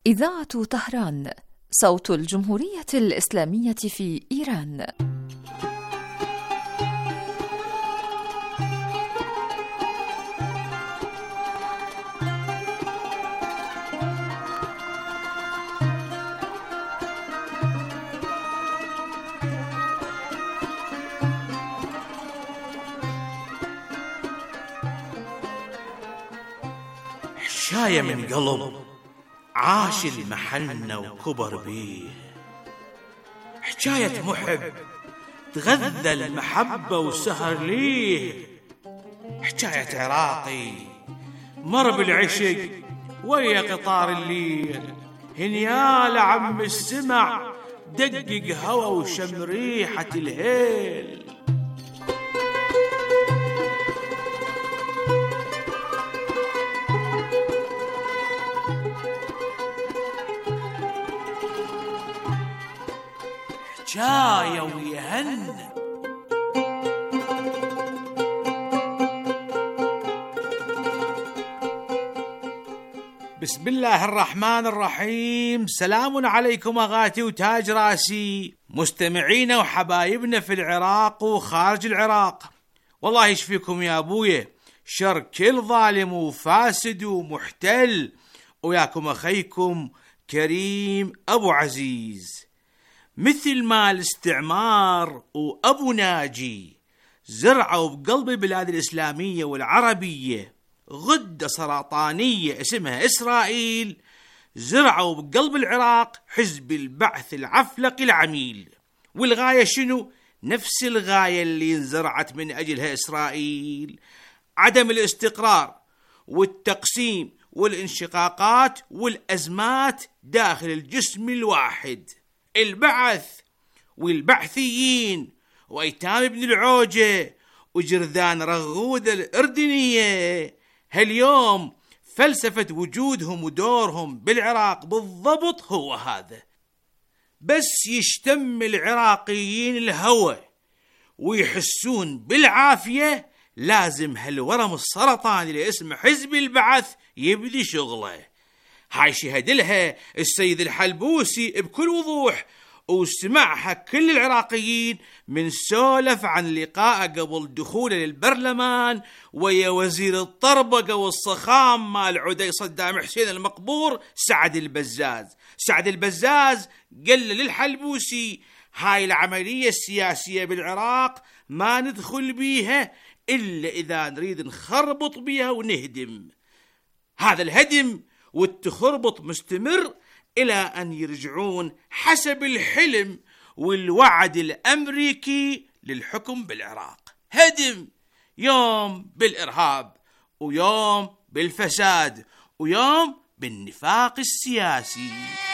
إذاعة طهران، صوت الجمهورية الإسلامية في إيران. حشاية من قلب عاش المحنة وكبر بيه، حكاية محب تغذى المحبة وسهر ليه، حكاية عراقي مر بالعشق ويا قطار الليل، هنيال عم السمع دقق هوا وشم ريحة الهيل. حكاية ويهن بسم الله الرحمن الرحيم. سلام عليكم أغاتي وتاج راسي، مستمعينا وحبايبنا في العراق وخارج العراق. والله يشفيكم يا أبويا شر كل ظالم وفاسد ومحتل، وياكم أخيكم كريم أبو عزيز. مثل ما الاستعمار وأبو ناجي زرعوا بقلب البلاد الإسلامية والعربية غدة سرطانية اسمها إسرائيل، زرعوا بقلب العراق حزب البعث العفلق العميل. والغاية شنو؟ نفس الغاية اللي انزرعت من أجلها إسرائيل، عدم الاستقرار والتقسيم والانشقاقات والأزمات داخل الجسم الواحد. البعث والبعثيين وأيتام ابن العوجة وجرذان رغودة الأردنية هاليوم فلسفة وجودهم ودورهم بالعراق بالضبط هو هذا. بس يشتم العراقيين الهوى ويحسون بالعافية، لازم هالورم السرطاني اللي اسمه حزب البعث يبدي شغله. هاي شهد لها السيد الحلبوسي بكل وضوح، وسمعها كل العراقيين من سولف عن لقاء قبل دخوله للبرلمان ويا وزير الطربقة والصخام مال عدي صدام حسين المقبور سعد البزاز. سعد البزاز قال للحلبوسي هاي العملية السياسية بالعراق ما ندخل بيها إلا إذا نريد نخربط بيها ونهدم. هذا الهدم والتخربط مستمر إلى أن يرجعون حسب الحلم والوعد الأمريكي للحكم بالعراق. هدم يوم بالإرهاب، ويوم بالفساد، ويوم بالنفاق السياسي.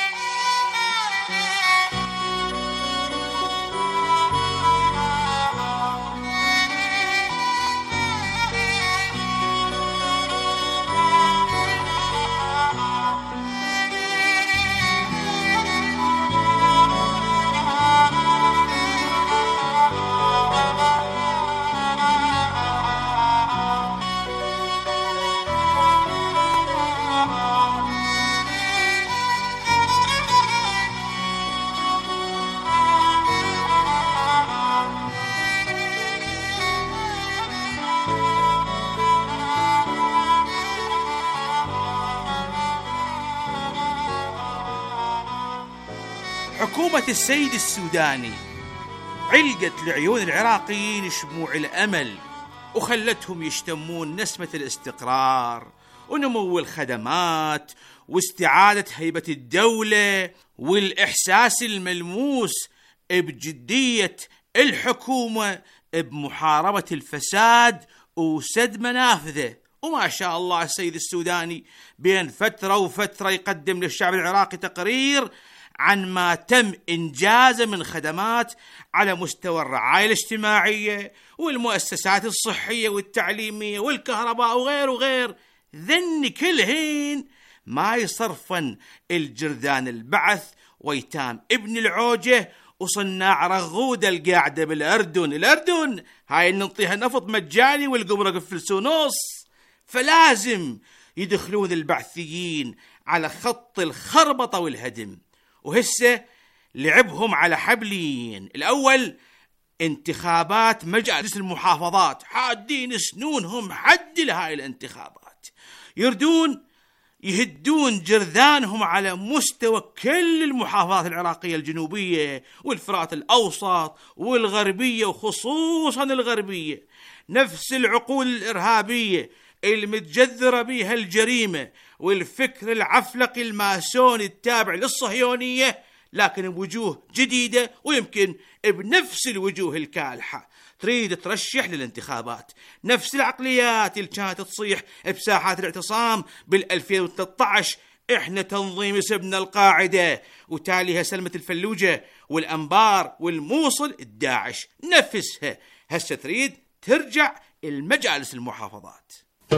حكومة السيد السوداني علقت لعيون العراقيين شموع الأمل وخلتهم يشتمون نسمة الاستقرار ونمو الخدمات واستعادة هيبة الدولة والإحساس الملموس بجدية الحكومة بمحاربة الفساد وسد منافذه. وما شاء الله السيد السوداني بين فترة وفترة يقدم للشعب العراقي تقرير عن ما تم إنجازه من خدمات على مستوى الرعاية الاجتماعية والمؤسسات الصحية والتعليمية والكهرباء وغير وغير. ذن كلهن ما يصرفن الجرذان البعث ويتام ابن العوجة وصناع رغودة القاعدة بالأردن هاي ننطيها نفط مجاني والقمرة قفلسوا نص. فلازم يدخلون البعثيين على خط الخربطة والهدم. وهسه لعبهم على حبلين. الأول انتخابات مجلس المحافظات، حادين سنونهم حد لهاي الانتخابات، يردون يهدون جرذانهم على مستوى كل المحافظات العراقية الجنوبية والفرات الأوسط والغربية، وخصوصا الغربية. نفس العقول الإرهابية المتجذرة بها الجريمة والفكر العفلقي الماسوني التابع للصهيونية، لكن بوجوه جديدة ويمكن بنفس الوجوه الكالحة تريد ترشح للانتخابات. نفس العقليات اللي كانت تصيح بساحات الاعتصام بال2013 احنا تنظيم اسمنا القاعدة، وتاليها سلمة الفلوجة والأنبار والموصل الداعش، نفسها هسه تريد ترجع المجالس المحافظات.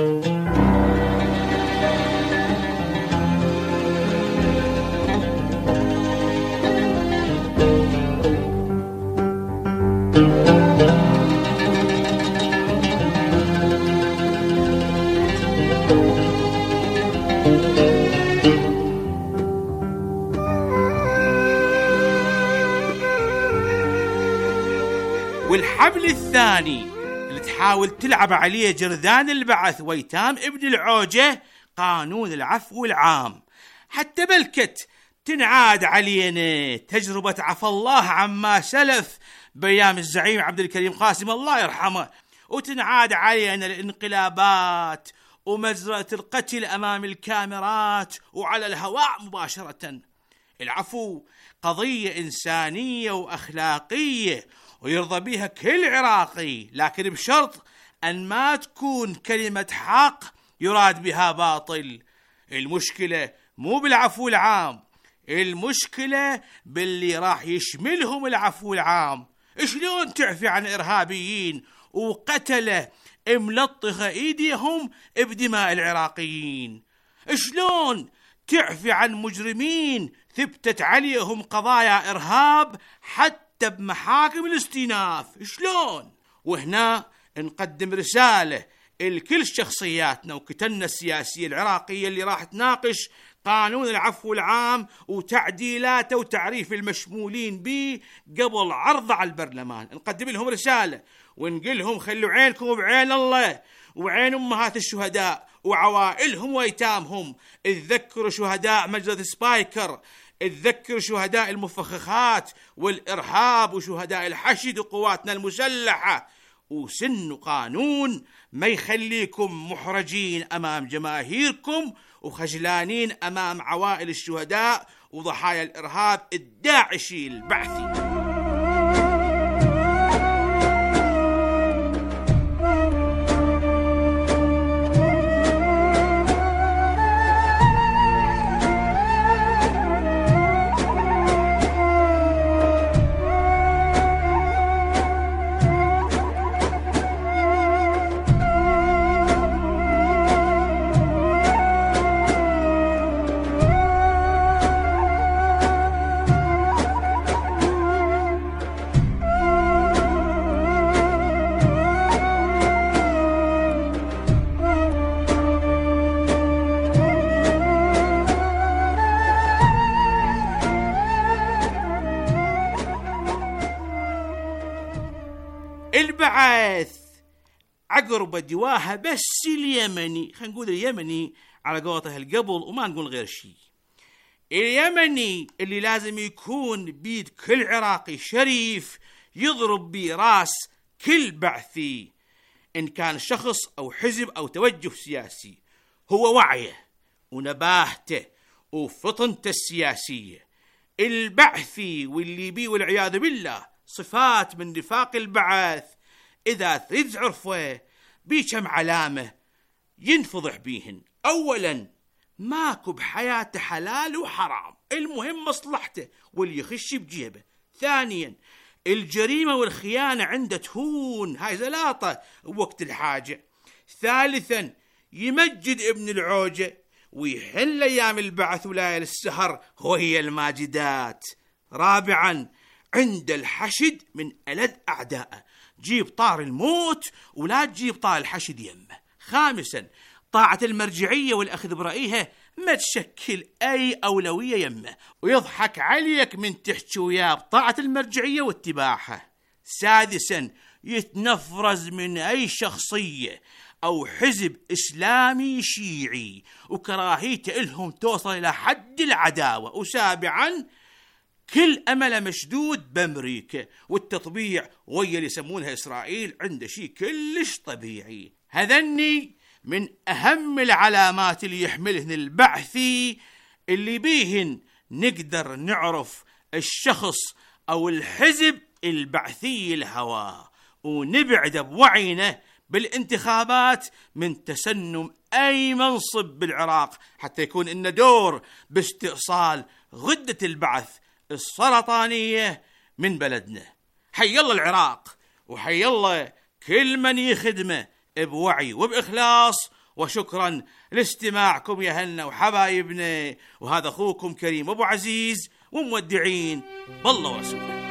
والحبل الثاني اللي تحاول تلعب عليه جرذان البعث ويتام ابن العوجة قانون العفو العام، حتى بلكت تنعاد علينا تجربة عفى الله عما سلف بأيام الزعيم عبد الكريم قاسم الله يرحمه، وتنعاد علينا الانقلابات ومجزرة القتل أمام الكاميرات وعلى الهواء مباشرة. العفو قضية إنسانية وأخلاقية ويرضى بها كل عراقي، لكن بشرط أن ما تكون كلمة حق يراد بها باطل. المشكلة مو بالعفو العام، المشكلة باللي راح يشملهم العفو العام. شلون تعفي عن إرهابيين وقتله ملطخة إيديهم بدماء العراقيين؟ شلون تعفي عن مجرمين ثبتت عليهم قضايا إرهاب حتى بمحاكم الاستئناف؟ شلون؟ وهنا نقدم رسالة لكل شخصياتنا وكتلنا السياسية العراقية اللي راح تناقش قانون العفو العام وتعديلاته وتعريف المشمولين به قبل عرضه على البرلمان. نقدم لهم رسالة ونقول لهم خلوا عينكم بعين الله وعين أمهات الشهداء وعوائلهم ويتامهم. تذكروا شهداء مجزرة سبايكر، تذكروا شهداء المفخخات والإرهاب وشهداء الحشد وقواتنا المسلحة، وسنوا قانون ما يخليكم محرجين أمام جماهيركم وخجلانين أمام عوائل الشهداء وضحايا الإرهاب الداعشي البعثي. البعث عقرب دواها بس اليمني، خلينا نقول اليمني على قولته القبل وما نقول غير شيء. اليمني اللي لازم يكون بيد كل عراقي شريف يضرب براس كل بعثي، إن كان شخص أو حزب أو توجه سياسي، هو وعيه ونباهته وفطنته السياسية. البعثي واللي بيه والعياذ بالله صفات من نفاق البعث إذا تريد تعرفه بكم علامة ينفضح بيهن. أولا ماكو بحياته حلال وحرام، المهم مصلحته واللي يخش بجيبه. ثانيا الجريمة والخيانة عنده تهون، هاي زلاطة وقت الحاجة. ثالثا يمجد ابن العوجة ويحل أيام البعث وليالي السهر وهي الماجدات. رابعا عند الحشد من ألد أعدائه، جيب طار الموت ولا تجيب طار الحشد يمه. خامسا طاعة المرجعية والأخذ برأيها ما تشكل أي أولوية يمه، ويضحك عليك من تحكي وياه بطاعة المرجعية واتباعها. سادسا، يتنفرز من أي شخصية أو حزب إسلامي شيعي، وكراهيته إلهم توصل إلى حد العداوة. وسابعا، كل أمله مشدود بأمريكا، والتطبيع ويا اللي يسمونها إسرائيل عنده شيء كلش طبيعي. هذني من أهم العلامات اللي يحملهن البعثي، اللي بيهن نقدر نعرف الشخص أو الحزب البعثي الهوى، ونبعد بوعينا بالانتخابات من تسنم أي منصب بالعراق، حتى يكون إنه دور باستئصال غدة البعث السرطانية من بلدنا. حي الله العراق، وحي الله كل من يخدمه بوعي وبإخلاص. وشكرا لاستماعكم يا هلنا وحبايبنا، وهذا أخوكم كريم أبو عزيز، ومودعين بالله ورسوله.